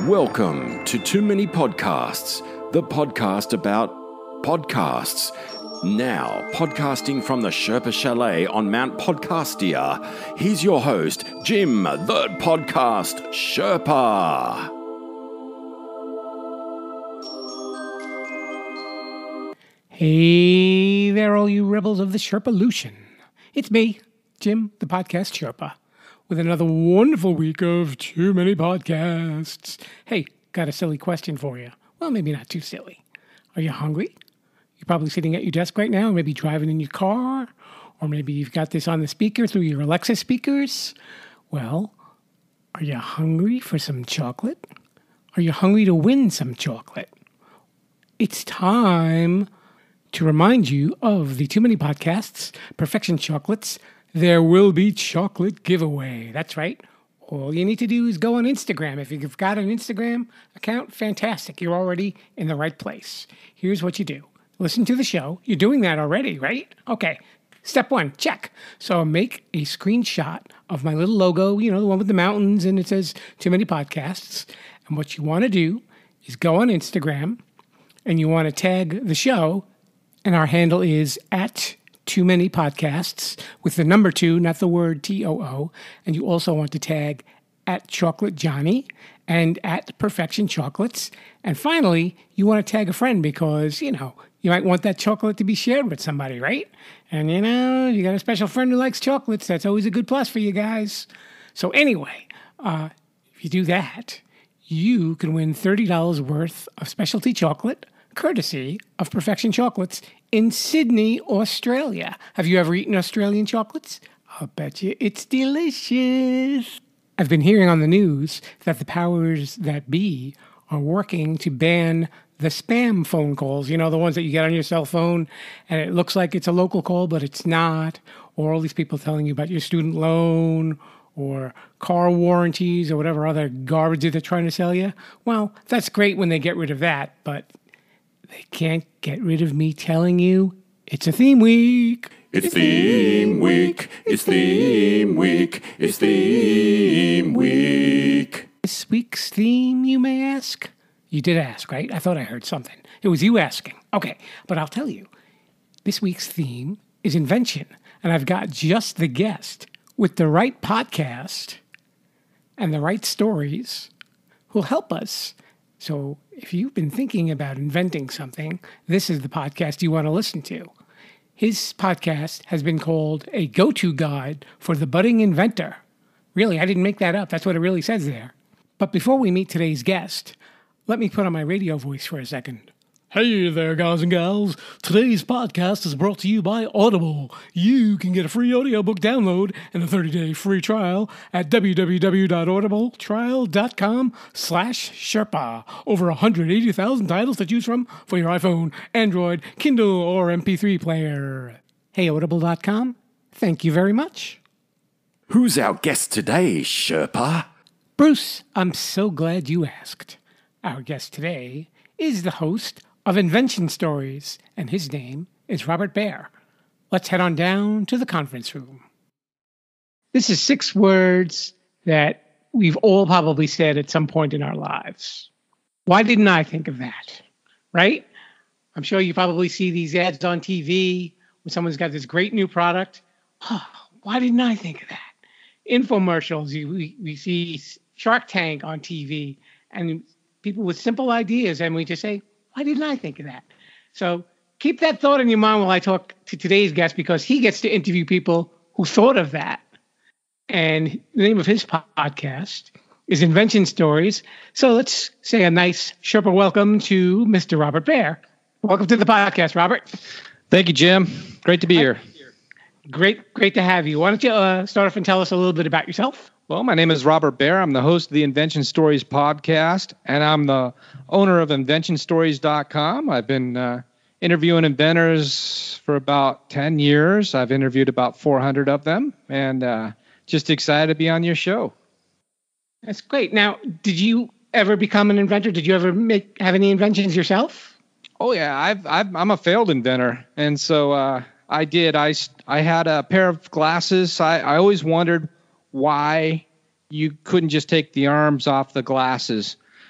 Welcome to Too Many Podcasts, the podcast about podcasts. Now, podcasting from the Sherpa Chalet on Mount Podcastia, here's your host, Jim, the Podcast Sherpa. Hey there, all you rebels of the Sherpalution. It's me, Jim, the Podcast Sherpa, with another wonderful week of Too Many Podcasts. Hey, got a silly question for you. Well, maybe not too silly. Are you hungry? You're probably sitting at your desk right now, maybe driving in your car, or maybe you've got this on the speaker through your Alexa speakers. Well, are you hungry for some chocolate? Are you hungry to win some chocolate? It's time to remind you of the Too Many Podcasts, Perfection Chocolates. There will be chocolate giveaway. That's right. All you need to do is go on Instagram. If you've got an Instagram account, fantastic. You're already in the right place. Here's what you do. Listen to the show. You're doing that already, right? Okay. Step one, check. So make a screenshot of my little logo, the one with the mountains, and it says Too Many Podcasts. And what you want to do is go on Instagram, and you want to tag the show, and our handle is at Too Many Podcasts with the number 2, not the word TOO. And you also want to tag at Chocolate Johnny and at Perfection Chocolates. And finally, you want to tag a friend because, you might want that chocolate to be shared with somebody, right? And, you got a special friend who likes chocolates. That's always a good plus for you guys. So anyway, if you do that, you can win $30 worth of specialty chocolate, courtesy of Perfection Chocolates in Sydney, Australia. Have you ever eaten Australian chocolates? I'll bet you it's delicious. I've been hearing on the news that the powers that be are working to ban the spam phone calls, the ones that you get on your cell phone and it looks like it's a local call, but it's not, or all these people telling you about your student loan or car warranties or whatever other garbage that they're trying to sell you. Well, that's great when they get rid of that, but they can't get rid of me telling you it's a theme week. It's theme week. It's theme week. It's theme week. This week's theme, you may ask? You did ask, right? I thought I heard something. It was you asking. Okay, but I'll tell you. This week's theme is invention, and I've got just the guest with the right podcast and the right stories who'll help us. So if you've been thinking about inventing something, this is the podcast you want to listen to. His podcast has been called a go-to guide for the budding inventor. Really, I didn't make that up. That's what it really says there. But before we meet today's guest, let me put on my radio voice for a second. Hey there, guys and gals. Today's podcast is brought to you by Audible. You can get a free audiobook download and a 30-day free trial at www.audibletrial.com/Sherpa. Over 180,000 titles to choose from for your iPhone, Android, Kindle, or MP3 player. Hey, Audible.com, thank you very much. Who's our guest today, Sherpa? Bruce, I'm so glad you asked. Our guest today is the host of Invention Stories, and his name is Robert Baer. Let's head on down to the conference room. This is 6 words that we've all probably said at some point in our lives. Why didn't I think of that? Right? I'm sure you probably see these ads on TV when someone's got this great new product. Oh, why didn't I think of that? Infomercials, we see Shark Tank on TV, and people with simple ideas, and we just say, why didn't I think of that? So keep that thought in your mind while I talk to today's guest, because he gets to interview people who thought of that. And the name of his podcast is Invention Stories. So let's say a nice Sherpa welcome to Mr. Robert Baer. Welcome to the podcast, Robert. Thank you, Jim. Great to be here. Great to have you. Why don't you start off and tell us a little bit about yourself? Well, my name is Robert Baer. I'm the host of the Invention Stories podcast, and I'm the owner of InventionStories.com. I've been interviewing inventors for about 10 years. I've interviewed about 400 of them, and just excited to be on your show. That's great. Now, did you ever become an inventor? Did you ever have any inventions yourself? Oh, yeah. I'm a failed inventor, and so I did. I had a pair of glasses. I always wondered why you couldn't just take the arms off the glasses.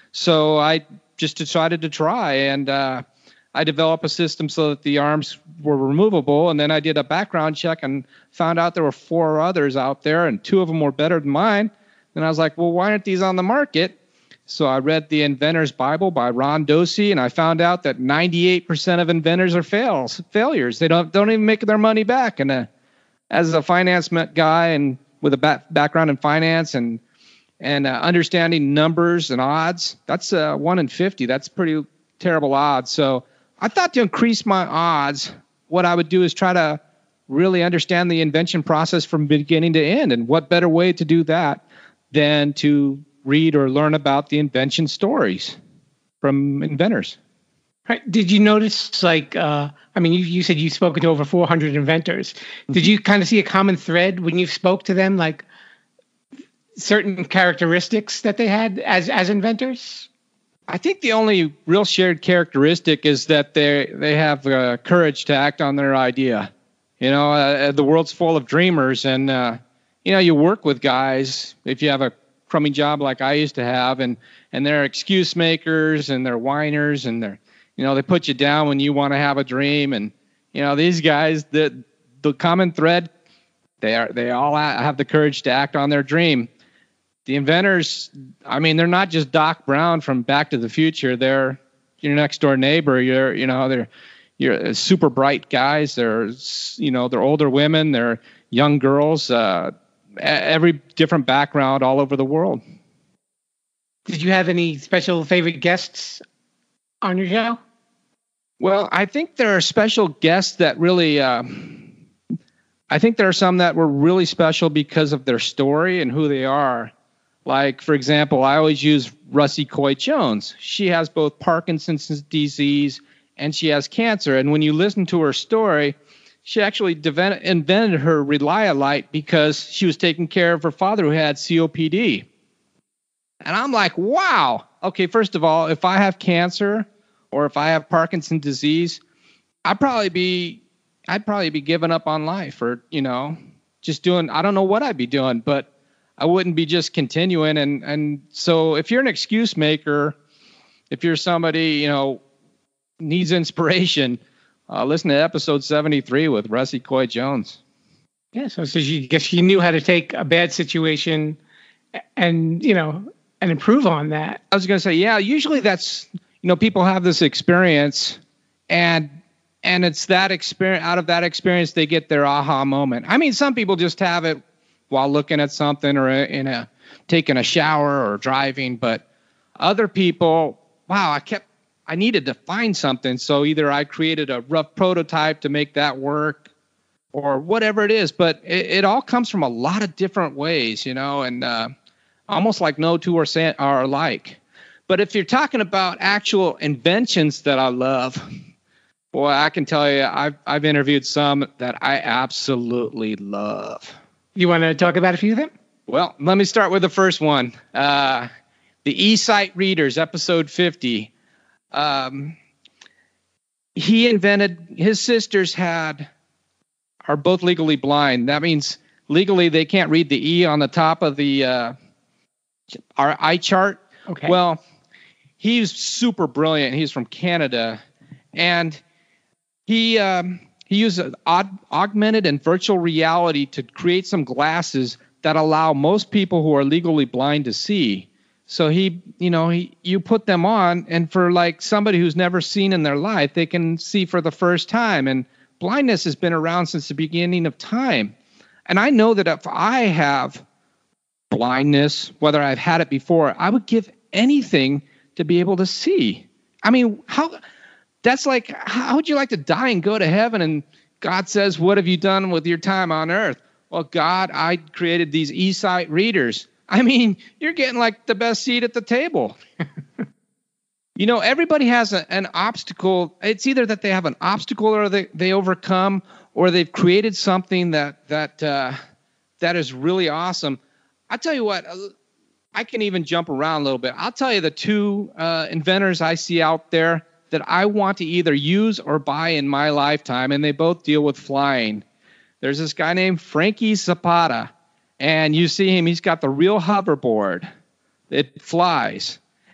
So I just decided to try, and I developed a system so that the arms were removable. And then I did a background check and found out there were 4 others out there, and 2 of them were better than mine. And I was like, well, why aren't these on the market? So I read The Inventor's Bible by Ron Dosey, and I found out that 98% of inventors are failures. They don't even make their money back. And as a finance guy and with a background in finance and understanding numbers and odds, that's 1 in 50. That's pretty terrible odds. So I thought to increase my odds, what I would do is try to really understand the invention process from beginning to end. And what better way to do that than to read or learn about the invention stories from inventors. Right. Did you notice, you said you've spoken to over 400 inventors. Did you kind of see a common thread when you spoke to them, like certain characteristics that they had as inventors? I think the only real shared characteristic is that they have courage to act on their idea. The world's full of dreamers, and you work with guys, if you have a crummy job like I used to have, and they're excuse makers and they're whiners, and they put you down when you want to have a dream. And these guys, the common thread, they all have the courage to act on their dream. The inventors, they're not just Doc Brown from Back to the Future. They're your next door neighbor. You're super bright guys. They're older women. They're young girls. Every different background all over the world. Did you have any special favorite guests on your show? Well, I think there are special guests that really, I think there are some that were really special because of their story and who they are. Like, for example, I always use Russi Coy-Jones. She has both Parkinson's disease and she has cancer. And when you listen to her story, she actually invented her Relialite because she was taking care of her father who had COPD. And I'm like, wow. Okay, first of all, if I have cancer or if I have Parkinson's disease, I'd probably be giving up on life, or just doing, I don't know what I'd be doing, but I wouldn't be just continuing. And so if you're an excuse maker, if you're somebody needs inspiration, listen to episode 73 with Russi Coy-Jones. Yeah, so she knew how to take a bad situation and improve on that. I was going to say, yeah, usually that's, people have this experience and it's that experience, out of that experience, they get their aha moment. Some people just have it while looking at something or taking a shower or driving, but other people, wow, I needed to find something, so either I created a rough prototype to make that work or whatever it is, but it all comes from a lot of different ways, and almost like no two are alike. But if you're talking about actual inventions that I love, boy, I can tell you I've interviewed some that I absolutely love. You want to talk about a few of them? Well, let me start with the first one. The eSight readers, episode 50. He invented, his sisters are both legally blind. That means legally they can't read the E on the top of our eye chart. Okay. Well, he's super brilliant. He's from Canada, and he used augmented and virtual reality to create some glasses that allow most people who are legally blind to see. So you put them on, and for like somebody who's never seen in their life, they can see for the first time. And blindness has been around since the beginning of time. And I know that if I have blindness, whether I've had it before, I would give anything to be able to see. How would you like to die and go to heaven? And God says, what have you done with your time on earth? Well, God, I created these eSight readers. You're getting like the best seat at the table. Everybody has an obstacle. It's either that they have an obstacle or they overcome, or they've created something that is really awesome. I tell you what, I can even jump around a little bit. I'll tell you the two inventors I see out there that I want to either use or buy in my lifetime, and they both deal with flying. There's this guy named Frankie Zapata. And you see him, he's got the real hoverboard. It flies.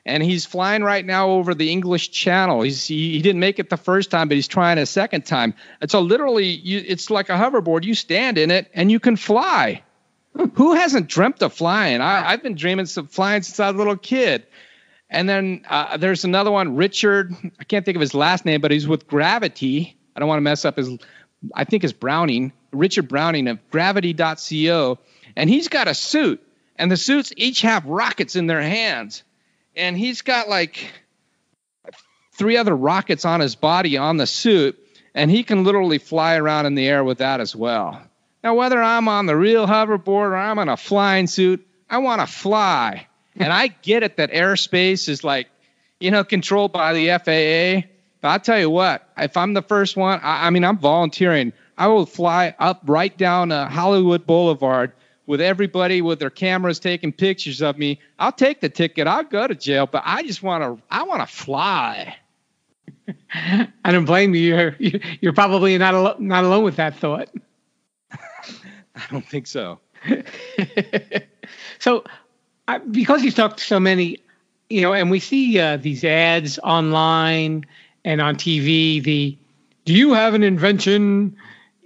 and he's flying right now over the English Channel. He didn't make it the first time, but he's trying a second time. And so literally, it's like a hoverboard. You stand in it, and you can fly. Who hasn't dreamt of flying? I've been dreaming of flying since I was a little kid. And then there's another one, Richard. I can't think of his last name, but he's with Gravity. I don't want to mess up I think it's Browning, Richard Browning of Gravity.co. And he's got a suit, and the suits each have rockets in their hands. And he's got like 3 other rockets on his body on the suit, and he can literally fly around in the air with that as well. Now, whether I'm on the real hoverboard or I'm in a flying suit, I want to fly. And I get it that airspace is like, controlled by the FAA. But I'll tell you what, if I'm the first one, I'm volunteering. I will fly up right down Hollywood Boulevard with everybody with their cameras taking pictures of me. I'll take the ticket. I'll go to jail, but I want to fly. I don't blame you. You're probably not alone with that thought. I don't think so. So, because you've talked to so many, and we see these ads online and on TV, do you have an invention?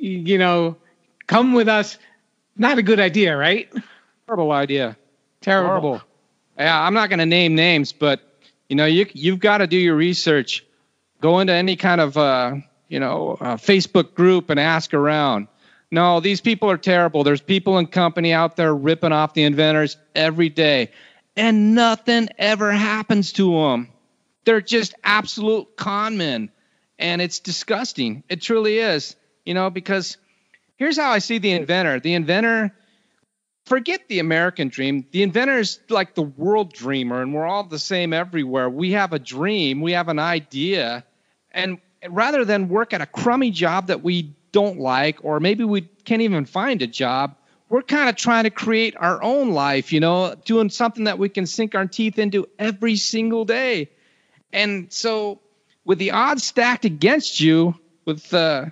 Come with us. Not a good idea, right? Horrible idea. Terrible. Horrible. Yeah, I'm not going to name names, but you've got to do your research. Go into any kind of Facebook group and ask around. No, these people are terrible. There's people and company out there ripping off the inventors every day, and nothing ever happens to them. They're just absolute con men, and it's disgusting. It truly is, because here's how I see the inventor. The inventor, forget the American dream. The inventor is like the world dreamer, and we're all the same everywhere. We have a dream. We have an idea, and rather than work at a crummy job that we don't like, or maybe we can't even find a job, we're kind of trying to create our own life, doing something that we can sink our teeth into every single day. And so with the odds stacked against you, with a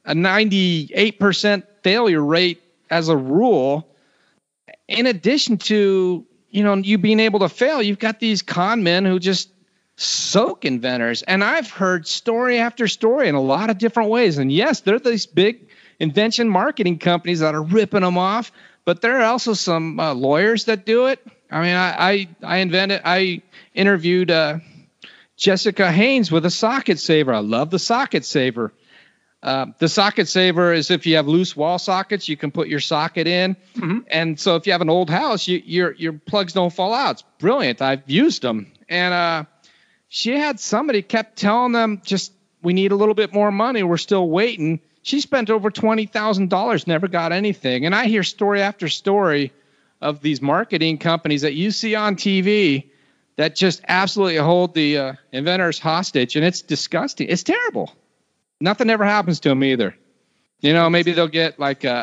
98% failure rate as a rule, in addition to, you being able to fail, you've got these con men who just soak inventors. And I've heard story after story in a lot of different ways. And yes, there are these big invention marketing companies that are ripping them off, but there are also some lawyers that do it. I interviewed Jessica Haynes with a socket saver. I love the socket saver. The socket saver is if you have loose wall sockets, you can put your socket in. Mm-hmm. And so if you have an old house, your plugs don't fall out. It's brilliant. I've used them. And she had somebody kept telling them, we need a little bit more money. We're still waiting. She spent over $20,000, never got anything. And I hear story after story of these marketing companies that you see on TV that just absolutely hold the inventors hostage. And it's disgusting. It's terrible. Nothing ever happens to them either. Maybe they'll get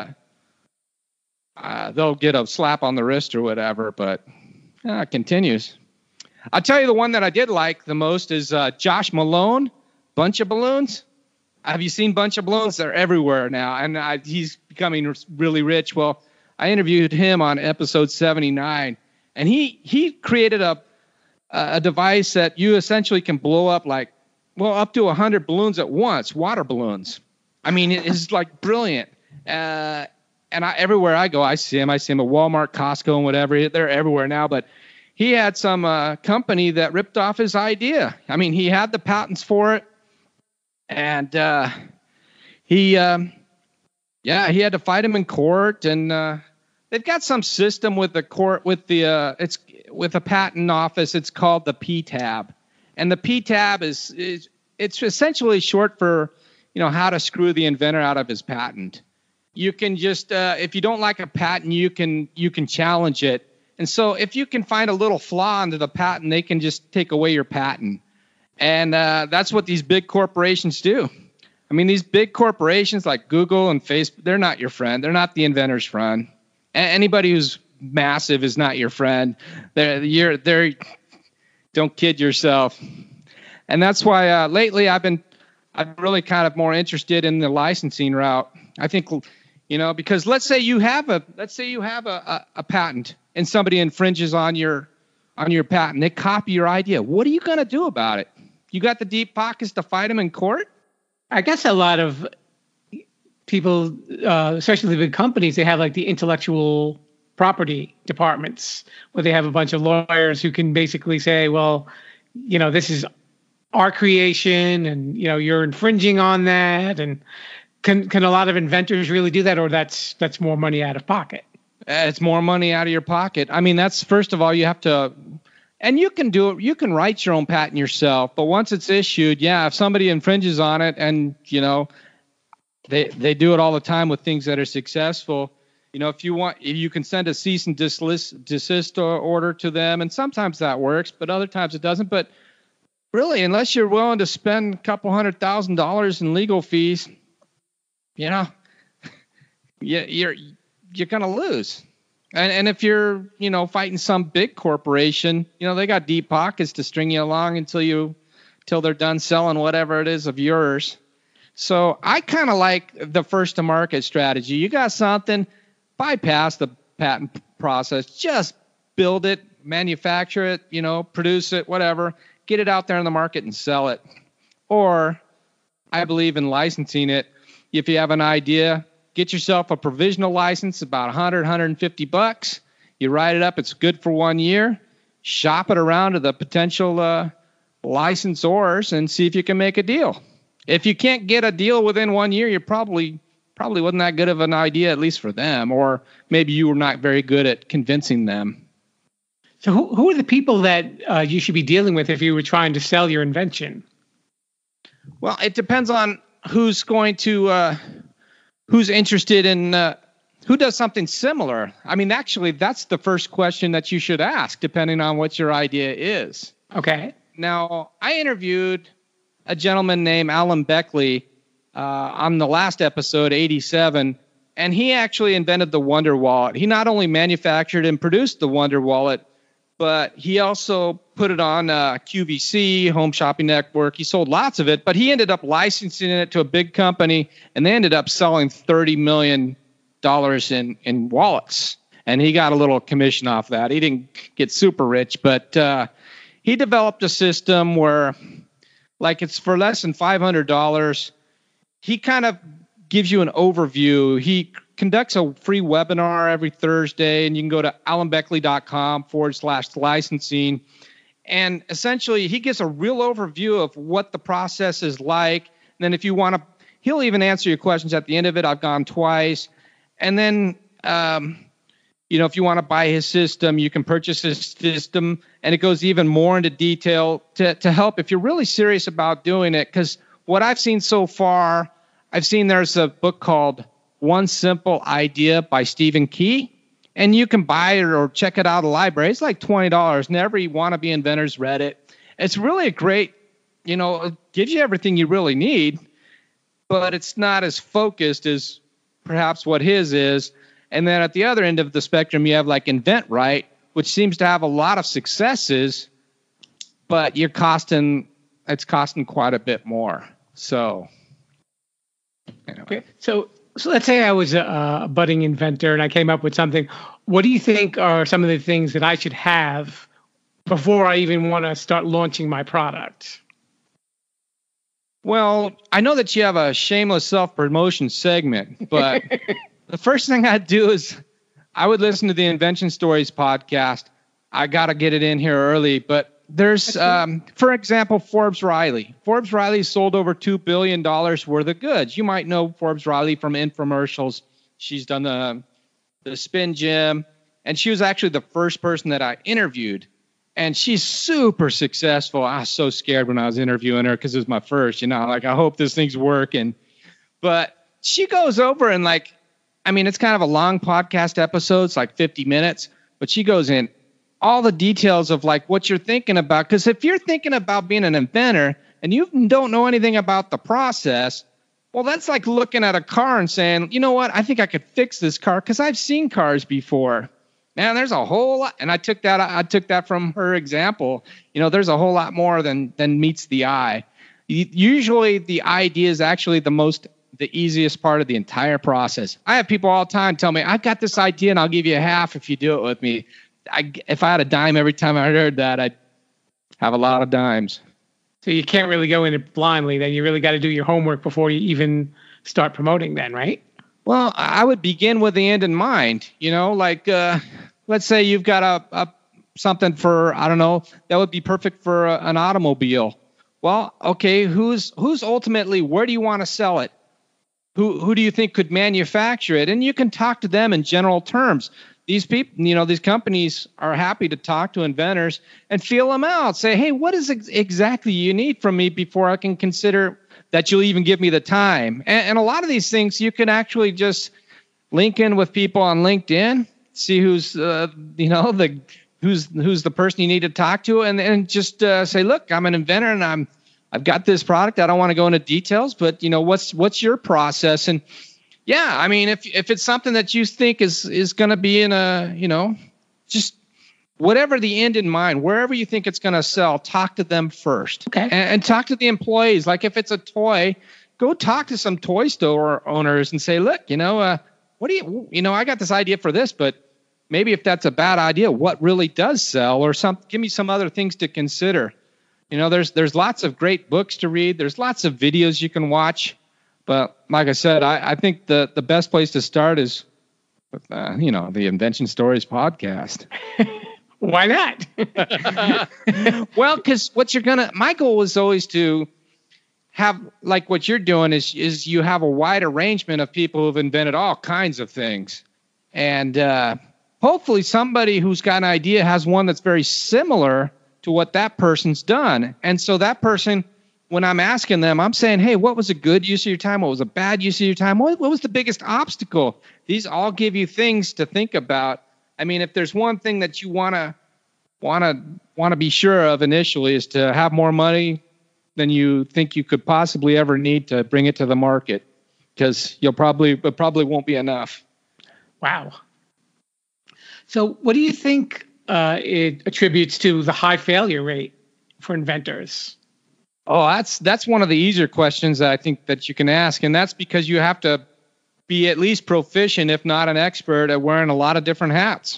they'll get a slap on the wrist or whatever, but it continues. I'll tell you the one that I did like the most is Josh Malone, Bunch of Balloons. Have you seen Bunch of Balloons? They're everywhere now, and he's becoming really rich. Well, I interviewed him on episode 79, and he created a device that you essentially can blow up up to 100 balloons at once, water balloons. It's like brilliant. And everywhere I go, I see him. I see him at Walmart, Costco, and whatever. They're everywhere now, but he had some company that ripped off his idea. He had the patents for it, and he had to fight him in court. And they've got some system with the court it's with a patent office. It's called the PTAB, and the PTAB it's essentially short for how to screw the inventor out of his patent. You can just if you don't like a patent, you can challenge it. And so if you can find a little flaw into the patent, they can just take away your patent. And that's what these big corporations do. These big corporations like Google and Facebook, they're not your friend. They're not the inventor's friend. Anybody who's massive is not your friend. Don't kid yourself. And that's why lately I'm really kind of more interested in the licensing route. I think, because let's say you have a patent and somebody infringes on your on your patent. They copy your idea. What are you going to do about it? You got the deep pockets to fight them in court? I guess a lot of people, especially the big companies, they have like the intellectual property departments where they have a bunch of lawyers who can basically say, well, this is our creation and, you're infringing on that. And can a lot of inventors really do that, or that's more money out of pocket? It's more money out of your pocket. I mean, that's, first of all, you have to, and you can do it. You can write your own patent yourself, but once it's issued, if somebody infringes on it, and, they do it all the time with things that are successful. If you can send a cease and desist order to them, and sometimes that works, but other times it doesn't. But really, unless you're willing to spend a couple $100,000 in legal fees, you're going to lose. And if you're, fighting some big corporation, they got deep pockets to string you along until they're done selling whatever it is of yours. So I kind of like the first to market strategy. You got something, bypass the patent process, just build it, manufacture it, produce it, whatever, get it out there in the market and sell it. Or I believe in licensing it. If you have an idea, get yourself a provisional license, about $150. You write it up. It's good for 1 year. Shop it around to the potential licensors and see if you can make a deal. If you can't get a deal within 1 year, you're probably wasn't that good of an idea, at least for them, or maybe you were not very good at convincing them. So who are the people that you should be dealing with if you were trying to sell your invention? Well, it depends on who's interested in, who does something similar. I mean, actually, that's the first question that you should ask, depending on what your idea is. Okay. Now, I interviewed a gentleman named Alan Beckley on the last episode, 87, and he actually invented the Wonder Wallet. He not only manufactured and produced the Wonder Wallet, but he also put it on QVC, Home Shopping Network. He sold lots of it, but he ended up licensing it to a big company, and they ended up selling $30 million in wallets. And he got a little commission off that. He didn't get super rich, but he developed a system where, like, it's for less than $500. He kind of gives you an overview. He conducts a free webinar every Thursday, and you can go to alanbeckley.com/licensing. And essentially, he gives a real overview of what the process is like. And then if you want to, he'll even answer your questions at the end of it. I've gone twice. And then, if you want to buy his system, you can purchase his system. And it goes even more into detail to help if you're really serious about doing it. Because what I've seen so far, there's a book called One Simple Idea by Stephen Key, and you can buy it or check it out at a library. It's like $20, and every wannabe inventor's read it. It's really a great, it gives you everything you really need, but it's not as focused as perhaps what his is. And then at the other end of the spectrum, you have like InventRight, which seems to have a lot of successes, but it's costing quite a bit more. So, anyway. Okay. So let's say I was a budding inventor and I came up with something. What do you think are some of the things that I should have before I even want to start launching my product? Well, I know that you have a shameless self-promotion segment, but the first thing I'd do is I would listen to the Invention Stories podcast. I got to get it in here early, but there's, for example, Forbes Riley. Forbes Riley sold over $2 billion worth of goods. You might know Forbes Riley from infomercials. She's done the Spin Gym, and she was actually the first person that I interviewed. And she's super successful. I was so scared when I was interviewing her because it was my first, I hope this thing's working. But she goes over and it's kind of a long podcast episode. It's like 50 minutes, but she goes in all the details of what you're thinking about. Because if you're thinking about being an inventor and you don't know anything about the process, well, that's like looking at a car and saying, you know what, I think I could fix this car because I've seen cars before. Man, there's a whole lot. And I took that from her example. There's a whole lot more than meets the eye. Usually the idea is actually the easiest part of the entire process. I have people all the time tell me, I've got this idea and I'll give you half if you do it with me. if I had a dime every time I heard that, I'd have a lot of dimes. So you can't really go in it blindly. Then you really got to do your homework before you even start promoting then, right? Well, I would begin with the end in mind. Like let's say you've got a something for, I don't know, that would be perfect for an automobile. Well, okay, who's ultimately, where do you want to sell it? Who do you think could manufacture it? And you can talk to them in general terms. These people, these companies are happy to talk to inventors and feel them out. Say, hey, what is exactly you need from me before I can consider that you'll even give me the time? And a lot of these things you can actually just link in with people on LinkedIn, see who's who's the person you need to talk to, and just say, look, I'm an inventor and I've got this product. I don't want to go into details, but what's your process? And yeah, I mean, if it's something that you think is going to be in a, just whatever the end in mind, wherever you think it's going to sell, talk to them first. Okay. And talk to the employees. Like if it's a toy, go talk to some toy store owners and say, look, what do you, I got this idea for this, but maybe if that's a bad idea, what really does sell, or give me some other things to consider. There's lots of great books to read. There's lots of videos you can watch. But like I said, I think the best place to start is with, the Invention Stories podcast. Why not? Well, because my goal is always to have, like what you're doing is you have a wide arrangement of people who've invented all kinds of things. And hopefully somebody who's got an idea has one that's very similar to what that person's done. And so that person, when I'm asking them, I'm saying, hey, what was a good use of your time? What was a bad use of your time? What was the biggest obstacle? These all give you things to think about. I mean, if there's one thing that you want to be sure of initially is to have more money than you think you could possibly ever need to bring it to the market, because it probably won't be enough. Wow. So what do you think it attributes to the high failure rate for inventors? Oh, that's one of the easier questions that I think that you can ask. And that's because you have to be at least proficient, if not an expert, at wearing a lot of different hats.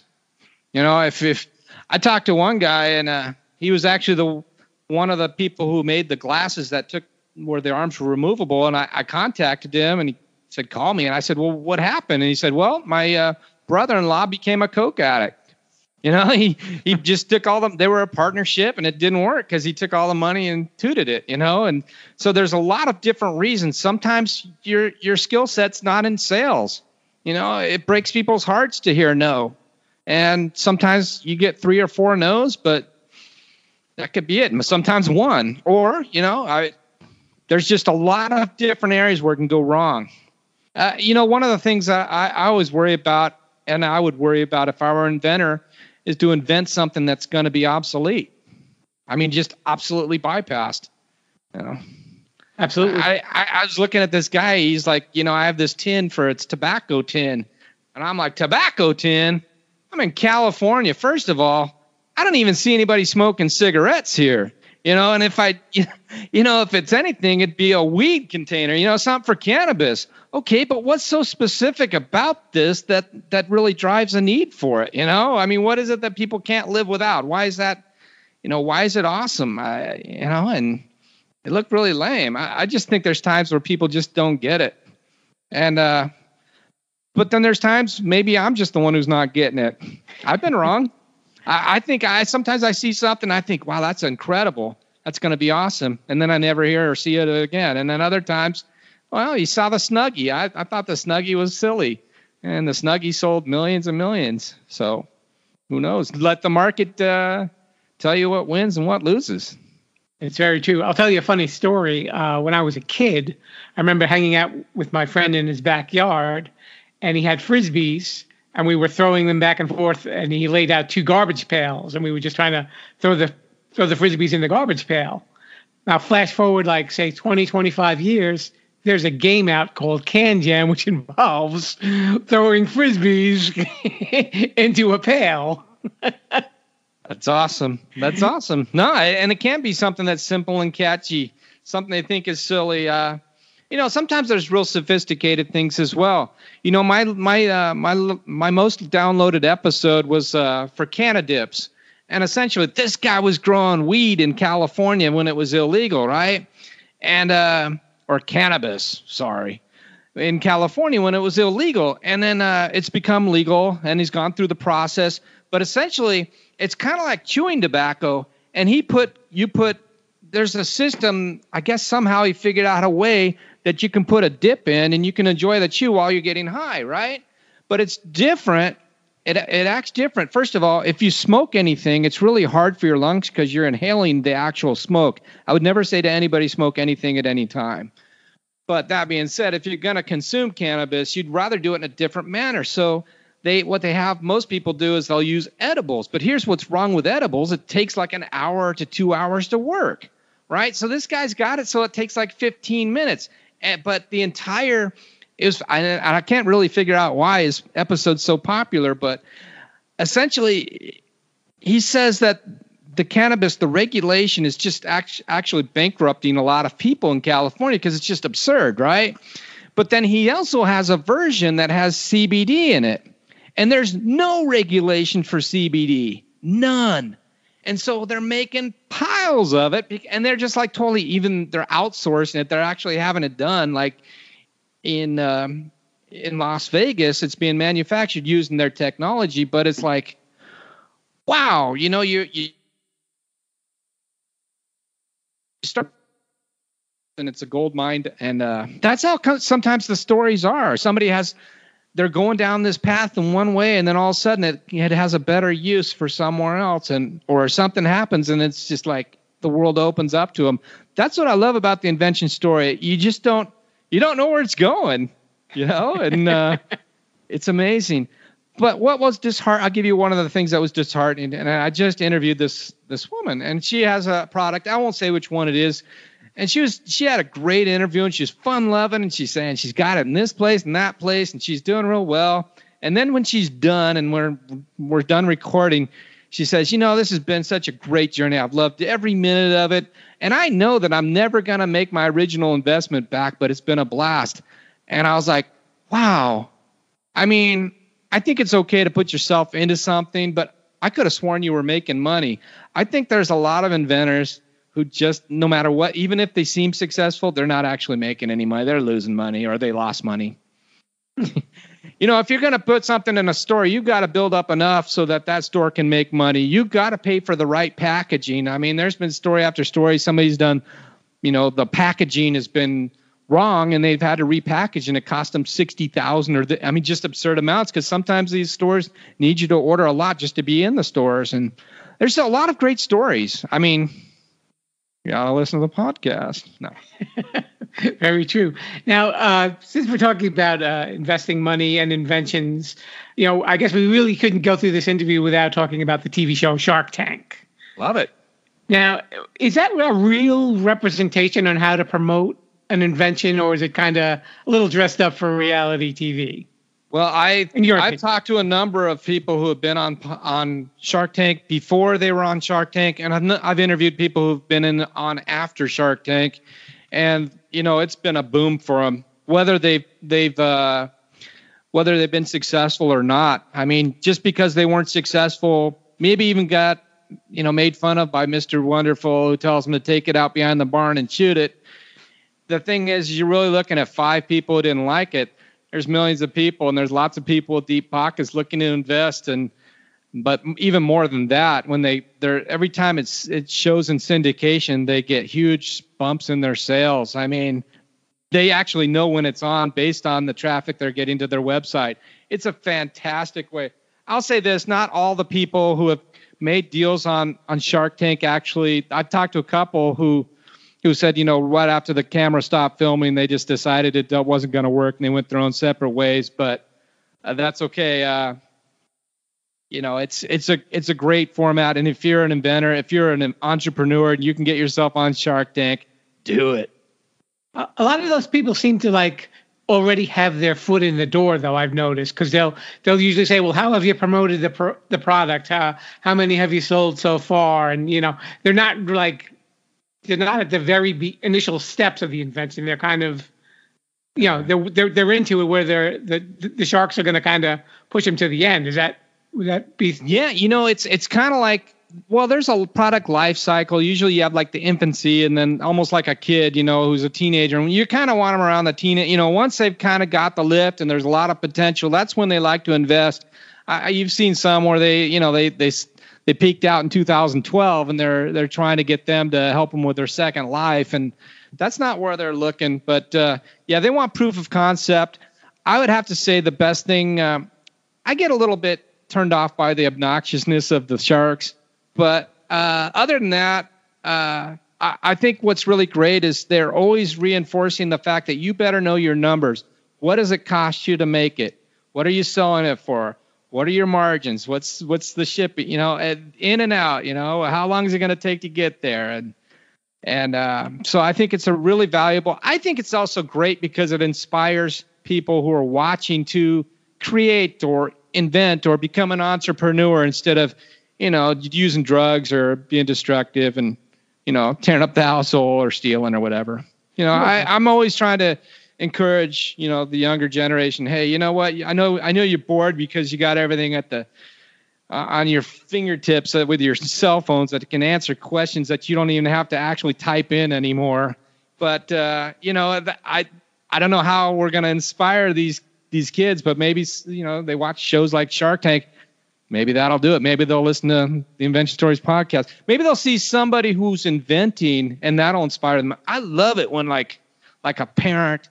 If I talked to one guy and he was actually one of the people who made the glasses where the arms were removable. And I contacted him and he said, call me. And I said, well, what happened? And he said, well, my brother-in-law became a coke addict. He just took they were a partnership and it didn't work because he took all the money and tooted it, and so there's a lot of different reasons. Sometimes your skill set's not in sales. It breaks people's hearts to hear no. And sometimes you get 3 or 4 no's, but that could be it. And sometimes one, or, there's just a lot of different areas where it can go wrong. One of the things I always worry about, and I would worry about if I were an inventor, is to invent something that's going to be obsolete. I mean, just absolutely bypassed. Absolutely. I was looking at this guy. He's like, I have this tin for its tobacco tin. And I'm like, tobacco tin? I'm in California. First of all, I don't even see anybody smoking cigarettes here. And if if it's anything, it'd be a weed container, something for cannabis. Okay, but what's so specific about this that really drives a need for it? I mean, what is it that people can't live without? Why is that? Why is it awesome? And it looked really lame. I just think there's times where people just don't get it. And, but then there's times maybe I'm just the one who's not getting it. I've been wrong. I think sometimes I see something, I think, wow, that's incredible. That's going to be awesome. And then I never hear or see it again. And then other times, well, you saw the Snuggie. I thought the Snuggie was silly. And the Snuggie sold millions and millions. So who knows? Let the market tell you what wins and what loses. It's very true. I'll tell you a funny story. When I was a kid, I remember hanging out with my friend in his backyard, and he had Frisbees. And we were throwing them back and forth, and he laid out 2 garbage pails, and we were just trying to throw the Frisbees in the garbage pail. Now, flash forward, like, say, 20, 25 years, there's a game out called Can Jam, which involves throwing Frisbees into a pail. That's awesome. That's awesome. No, and it can be something that's simple and catchy, something they think is silly. sometimes there's real sophisticated things as well. My most downloaded episode was for Cannadips. And essentially, this guy was growing weed in California when it was illegal, right? And or cannabis, sorry, in California when it was illegal. And then it's become legal, and he's gone through the process. But essentially, it's kind of like chewing tobacco. And there's a system, I guess somehow he figured out a way that you can put a dip in and you can enjoy the chew while you're getting high, right? But it's different. It acts different. First of all, if you smoke anything, it's really hard for your lungs because you're inhaling the actual smoke. I would never say to anybody smoke anything at any time. But that being said, if you're going to consume cannabis, you'd rather do it in a different manner. So most people do is they'll use edibles. But here's what's wrong with edibles. It takes like an hour to 2 hours to work, right? So this guy's got it so it takes like 15 minutes. But the entire... I can't really figure out why his episode's so popular, but essentially he says that the regulation is just actually bankrupting a lot of people in California because it's just absurd, right? But then he also has a version that has CBD in it, and there's no regulation for CBD, none. And so they're making piles of it, and they're just like they're outsourcing it. They're actually having it done like in Las Vegas. It's being manufactured using their technology, but it's like, wow, you start, and it's a gold mine, and that's how sometimes the stories are. They're going down this path in one way, and then all of a sudden it has a better use for somewhere else, or something happens, and it's just like the world opens up to them. That's what I love about the invention story. You don't know where it's going, and it's amazing. But what was disheartening? I'll give you one of the things that was disheartening. And I just interviewed this woman, and she has a product. I won't say which one it is. And she had a great interview, and she's fun loving, and she's saying she's got it in this place and that place, and she's doing real well. And then when she's done and we're done recording, she says, this has been such a great journey. I've loved every minute of it. And I know that I'm never going to make my original investment back, but it's been a blast. And I was like, wow. I mean, I think it's okay to put yourself into something, but I could have sworn you were making money. I think there's a lot of inventors who just, no matter what, even if they seem successful, they're not actually making any money. They're losing money, or they lost money. If you're going to put something in a store, you've got to build up enough so that store can make money. You've got to pay for the right packaging. I mean, there's been story after story. Somebody's done, the packaging has been wrong, and they've had to repackage, and it cost them $60,000 just absurd amounts, because sometimes these stores need you to order a lot just to be in the stores. And there's a lot of great stories. I mean, you got to listen to the podcast. No. Very true. Now, since we're talking about investing money and inventions, I guess we really couldn't go through this interview without talking about the TV show Shark Tank. Love it. Now, is that a real representation on how to promote an invention, or is it kind of a little dressed up for reality TV? Well, I've talked to a number of people who have been on Shark Tank before they were on Shark Tank, and I've interviewed people who've been on after Shark Tank, and it's been a boom for them, whether they've been successful or not. I mean, just because they weren't successful, maybe even got made fun of by Mr. Wonderful, who tells them to take it out behind the barn and shoot it. The thing is, you're really looking at 5 people who didn't like it. There's millions of people, and there's lots of people with deep pockets looking to invest. But even more than that, when they're every time it shows in syndication, they get huge bumps in their sales. I mean, they actually know when it's on based on the traffic they're getting to their website. It's a fantastic way. I'll say this: not all the people who have made deals on Shark Tank actually. I've talked to a couple who said, right after the camera stopped filming, they just decided it wasn't going to work, and they went their own separate ways. But that's okay. It's a great format, and if you're an inventor, if you're an entrepreneur, and you can get yourself on Shark Tank, do it. A lot of those people seem to already have their foot in the door, though, I've noticed, because they'll usually say, well, how have you promoted the product? How many have you sold so far? And they're not at the very initial steps of the invention. They're kind of you know, they're into it where the sharks are going to kind of push them to the end. Would that be? Yeah, you know, it's kind of like, well, there's a product life cycle. Usually you have like the infancy and then almost like a kid, you know, who's a teenager. And you kind of want them around the teenage, you know, once they've kind of got the lift and there's a lot of potential, that's when they like to invest. You've seen some where they peaked out in 2012 and they're trying to get them to help them with their second life. And that's not where they're looking. But yeah, they want proof of concept. I would have to say the best thing, I get a little bit turned off by the obnoxiousness of the sharks. But other than that, I think what's really great is they're always reinforcing the fact that you better know your numbers. What does it cost you to make it? What are you selling it for? What are your margins? What's the shipping? You know, in and out. You know, how long is it going to take to get there? And so I think it's a really valuable. I think it's also great because it inspires people who are watching to create or invent or become an entrepreneur instead of, you know, using drugs or being destructive and, you know, tearing up the household or stealing or whatever. You know, I'm always trying to encourage, you know, the younger generation. Hey, you know what? I know you're bored because you got everything at the on your fingertips with your cell phones that can answer questions that you don't even have to actually type in anymore. But you know, I don't know how we're going to inspire these kids, but maybe, you know, they watch shows like Shark Tank. Maybe that'll do it. Maybe they'll listen to the Invention Stories podcast. Maybe they'll see somebody who's inventing, and that'll inspire them. I love it when like a parent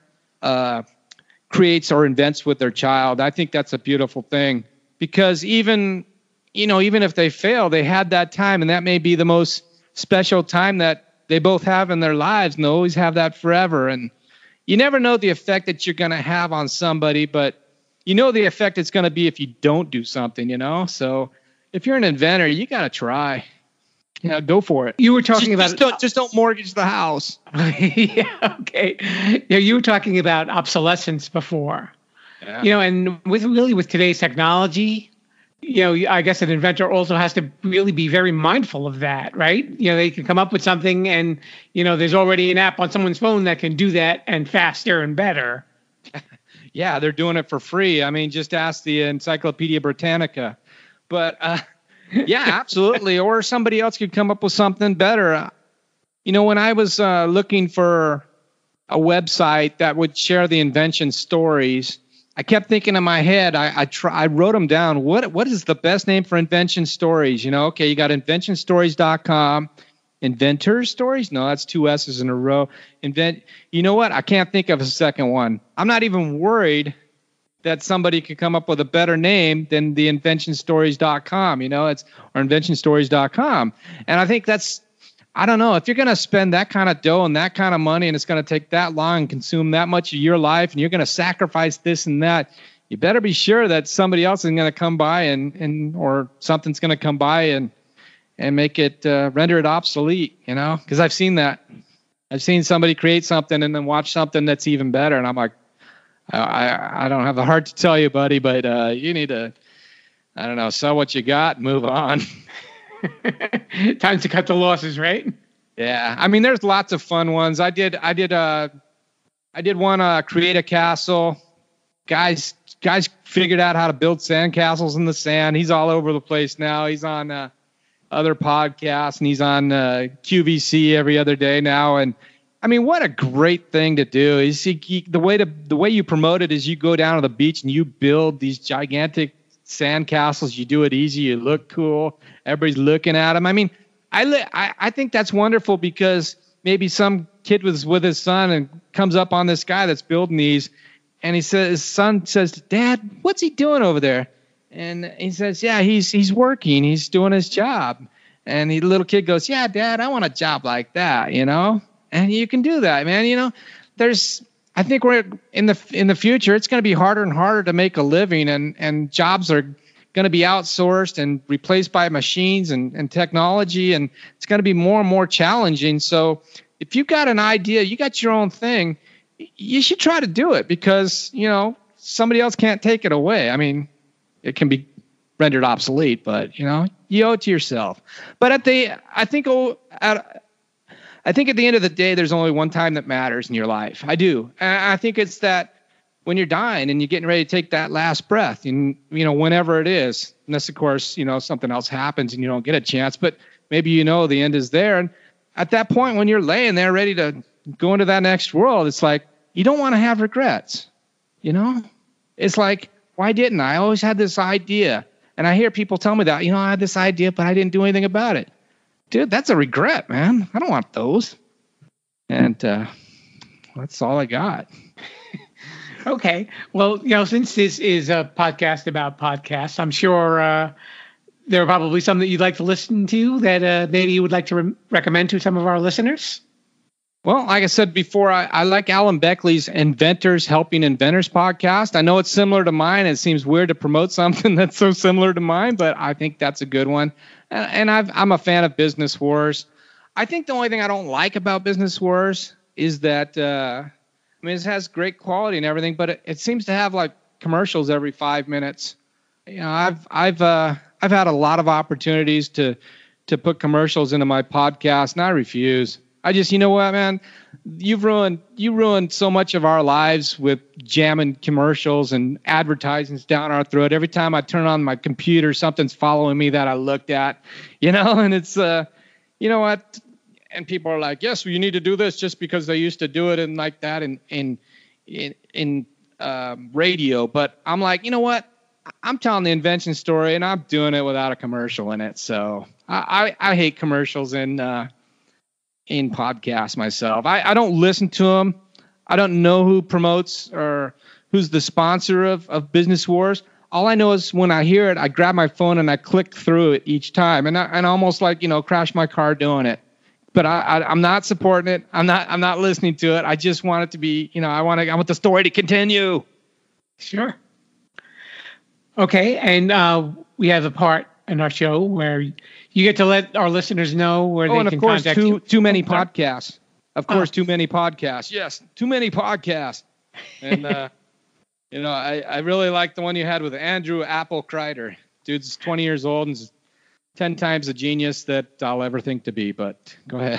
creates or invents with their child. I think that's a beautiful thing because even if they fail, they had that time, and that may be the most special time that they both have in their lives, and they'll always have that forever. And you never know the effect that you're going to have on somebody, but you know the effect it's going to be if you don't do something, you know? So if you're an inventor, you got to try. Yeah, go for it. You were talking just don't mortgage the house. Yeah, okay. Yeah, you were talking about obsolescence before. Yeah. You know, and with today's technology, you know, I guess an inventor also has to really be very mindful of that, right? You know, they can come up with something and, you know, there's already an app on someone's phone that can do that and faster and better. Yeah, they're doing it for free. I mean, just ask the Encyclopedia Britannica. But yeah, absolutely. Or somebody else could come up with something better. You know, when I was looking for a website that would share the invention stories, I kept thinking in my head, I wrote them down. What is the best name for invention stories? You know, okay, you got inventionstories.com. Inventor Stories? No, that's 2 S's in a row. You know what? I can't think of a second one. I'm not even worried that somebody could come up with a better name than the inventionstories.com, you know, or inventionstories.com. And I think I don't know, if you're going to spend that kind of dough and that kind of money and it's going to take that long and consume that much of your life and you're going to sacrifice this and that, you better be sure that somebody else is going to come by or something's going to come by and make it, render it obsolete, you know, because I've seen that. I've seen somebody create something and then watch something that's even better. And I'm like, I don't have the heart to tell you, buddy, but you need to, I don't know, sell what you got and move on. Time to cut the losses, right? Yeah. I mean, there's lots of fun ones. I did one, create a castle. Guys figured out how to build sand castles in the sand. He's all over the place now. He's on, other podcasts, and he's on QVC every other day now. And I mean, what a great thing to do! The way you promote it is you go down to the beach and you build these gigantic sand castles. You do it easy. You look cool. Everybody's looking at them. I mean, I think that's wonderful because maybe some kid was with his son and comes up on this guy that's building these, and his son says, "Dad, what's he doing over there?" And he says, "Yeah, he's working. He's doing his job." And the little kid goes, "Yeah, Dad, I want a job like that, you know." And you can do that, man. You know, I think we're in the future. It's going to be harder and harder to make a living, and jobs are going to be outsourced and replaced by machines and technology, and it's going to be more and more challenging. So, if you've got an idea, you got your own thing, you should try to do it because you know somebody else can't take it away. I mean, it can be rendered obsolete, but you know, you owe it to yourself. But at I think at the end of the day, there's only one time that matters in your life. I do. And I think it's that when you're dying and you're getting ready to take that last breath, and whenever it is, unless of course something else happens and you don't get a chance, but maybe the end is there. And at that point, when you're laying there ready to go into that next world, it's like you don't want to have regrets. It's like, why didn't I? I always had this idea, and I hear people tell me that I had this idea, but I didn't do anything about it. Dude, that's a regret, man. I don't want those. And that's all I got. Okay. Well, since this is a podcast about podcasts, I'm sure there are probably some that you'd like to listen to that maybe you would like to recommend to some of our listeners. Well, like I said before, I like Alan Beckley's Inventors Helping Inventors podcast. I know it's similar to mine. It seems weird to promote something that's so similar to mine, but I think that's a good one. And I'm a fan of Business Wars. I think the only thing I don't like about Business Wars is that, it has great quality and everything, but it seems to have like commercials every 5 minutes. I've had a lot of opportunities to put commercials into my podcast, and I refuse. I just, what, man, you ruined so much of our lives with jamming commercials and advertisements down our throat. Every time I turn on my computer, something's following me that I looked at, and it's, what? And people are like, yes, well, you need to do this just because they used to do it and like that in radio. But I'm like, you know what? I'm telling the invention story, and I'm doing it without a commercial in it. So I hate commercials in podcasts myself. I don't listen to them. I don't know who promotes or who's the sponsor of Business Wars. All I know is when I hear it, I grab my phone and I click through it each time, and I almost like crash my car doing it. But I'm not supporting it. I'm not listening to it. I just want it to be, I want the story to continue. Sure. Okay, and we have a part in our show where you get to let our listeners know where they can contact you. Too many podcasts. Of course, too many podcasts. Yes, too many podcasts. And I really like the one you had with Andrew Apple Kreider. Dude's 20 years old and 10 times the genius that I'll ever think to be, but go ahead.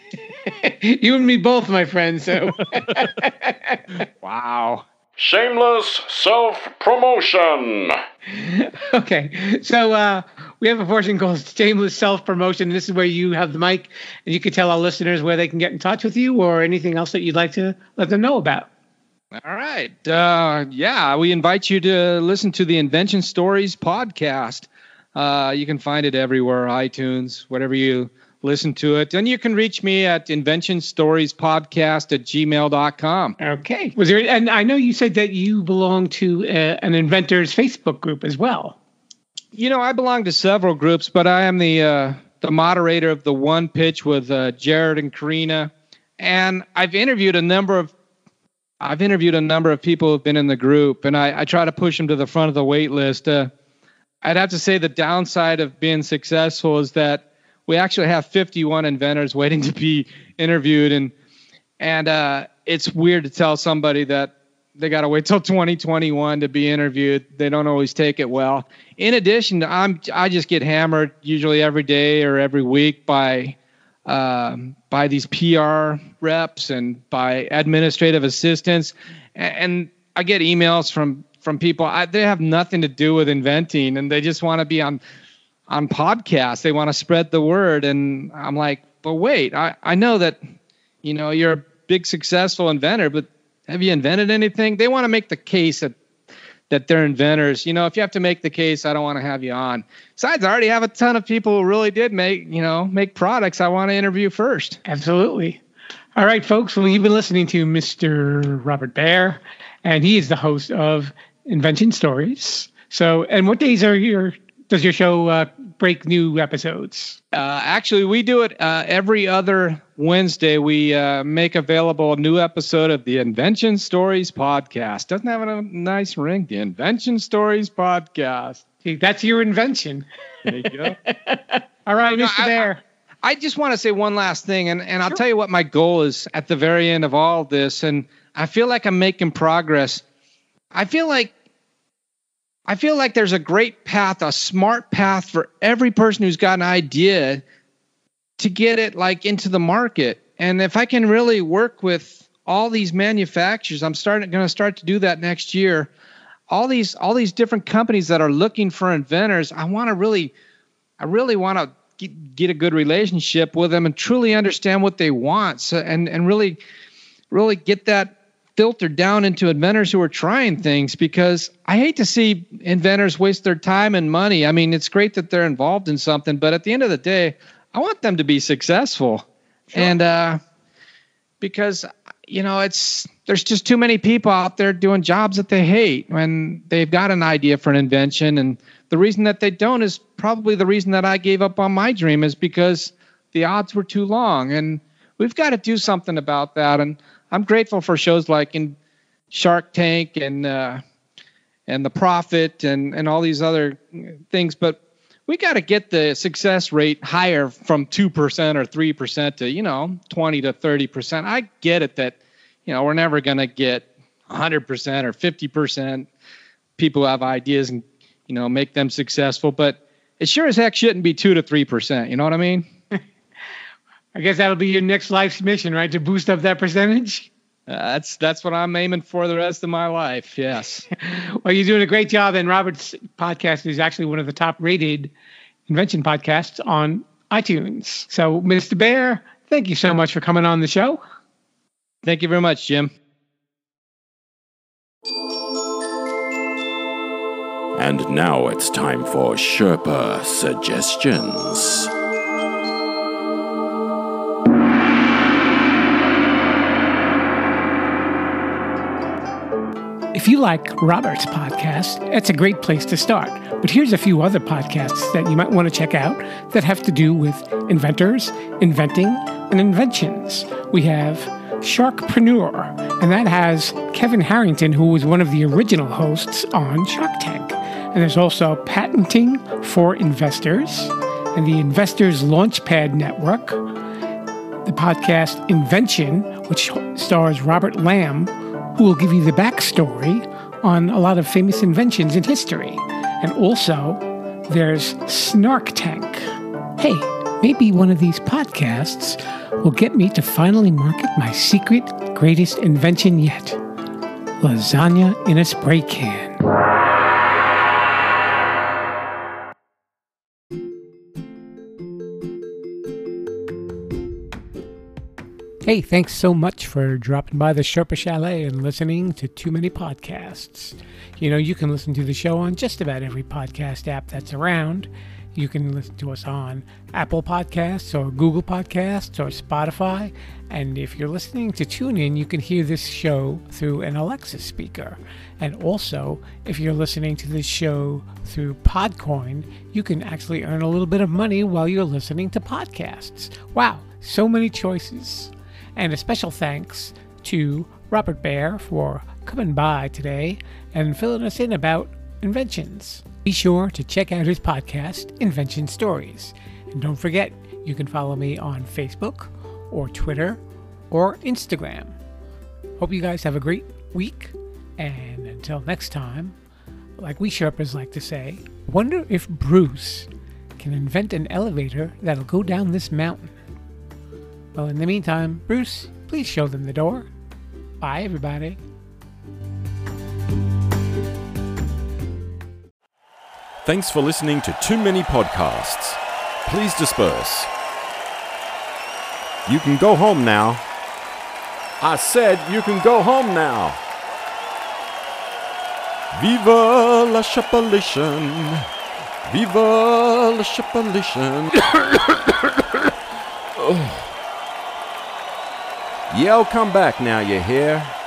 You and me both, my friend, so. Wow. Shameless self-promotion. Okay, so we have a portion called Shameless Self-Promotion. This is where you have the mic, and you can tell our listeners where they can get in touch with you or anything else that you'd like to let them know about. All right. We invite you to listen to the Invention Stories podcast. You can find it everywhere, iTunes, whatever you listen to it. And you can reach me at inventionstoriespodcast@gmail.com. Okay. And I know you said that you belong to an inventors Facebook group as well. I belong to several groups, but I am the moderator of the One Pitch with Jared and Karina. And I've interviewed a number of people who've been in the group, and I try to push them to the front of the wait list. I'd have to say the downside of being successful is that we actually have 51 inventors waiting to be interviewed, and it's weird to tell somebody that they got to wait till 2021 to be interviewed. They don't always take it well. In addition, I just get hammered usually every day or every week by these PR reps and by administrative assistants, and I get emails from people. They have nothing to do with inventing, and they just want to be on podcasts. They want to spread the word, and I'm like, but wait, I know that you're a big successful inventor, but have you invented anything? They want to make the case that they're inventors. If you have to make the case, I don't want to have you on. Besides, I already have a ton of people who really did make products I want to interview first. Absolutely. All right, folks. Well, you've been listening to Mr. Robert Baer, and he is the host of Invention Stories. So, and what days does your show break new episodes? Actually, we do it every other Wednesday. We make available a new episode of the Invention Stories podcast. Doesn't have a nice ring? The Invention Stories podcast. See, that's your invention. There you go. All right, Mr. Baer. I just want to say one last thing, and I'll tell you what my goal is at the very end of all this, and I feel like I'm making progress. I feel like there's a great path, a smart path for every person who's got an idea to get it like into the market. And if I can really work with all these manufacturers, I'm going to start to do that next year. All these different companies that are looking for inventors, I really want to get a good relationship with them and truly understand what they want. So, and really get that filtered down into inventors who are trying things, because I hate to see inventors waste their time and money. I mean, it's great that they're involved in something, but at the end of the day, I want them to be successful. Sure. And because, there's just too many people out there doing jobs that they hate when they've got an idea for an invention. And the reason that they don't is probably the reason that I gave up on my dream, is because the odds were too long. And we've got to do something about that. And I'm grateful for shows like in Shark Tank and The Profit and all these other things. But we got to get the success rate higher from 2% or 3% to, 20 to 30%. I get it that, we're never going to get 100% or 50% people who have ideas and, make them successful. But it sure as heck shouldn't be 2 to 3%. You know what I mean? I guess that'll be your next life's mission, right? To boost up that percentage? That's what I'm aiming for the rest of my life. Yes. Well, you're doing a great job. And Robert's podcast is actually one of the top rated invention podcasts on iTunes. So, Mr. Baer, thank you so much for coming on the show. Thank you very much, Jim. And now it's time for Sherpa Suggestions. If you like Robert's podcast, it's a great place to start. But here's a few other podcasts that you might want to check out that have to do with inventors, inventing, and inventions. We have Sharkpreneur, and that has Kevin Harrington, who was one of the original hosts on Shark Tank. And there's also Patenting for Investors and the Investors Launchpad Network, the podcast Invention, which stars Robert Lamb, who will give you the backstory on a lot of famous inventions in history. And also, there's Snark Tank. Hey, maybe one of these podcasts will get me to finally market my secret greatest invention yet. Lasagna in a spray can. Hey, thanks so much for dropping by the Sherpa Chalet and listening to Too Many Podcasts. You can listen to the show on just about every podcast app that's around. You can listen to us on Apple Podcasts or Google Podcasts or Spotify. And if you're listening to TuneIn, you can hear this show through an Alexa speaker. And also, if you're listening to this show through Podcoin, you can actually earn a little bit of money while you're listening to podcasts. Wow, so many choices. And a special thanks to Robert Baer for coming by today and filling us in about inventions. Be sure to check out his podcast, Invention Stories. And don't forget, you can follow me on Facebook or Twitter or Instagram. Hope you guys have a great week. And until next time, like we Sherpas like to say, wonder if Bruce can invent an elevator that'll go down this mountain. Well, in the meantime, Bruce, please show them the door. Bye, everybody. Thanks for listening to Too Many Podcasts. Please disperse. You can go home now. I said you can go home now. Viva la Chapelition. Viva la Chapelition. Oh. Yeah, I'll come back now, you hear?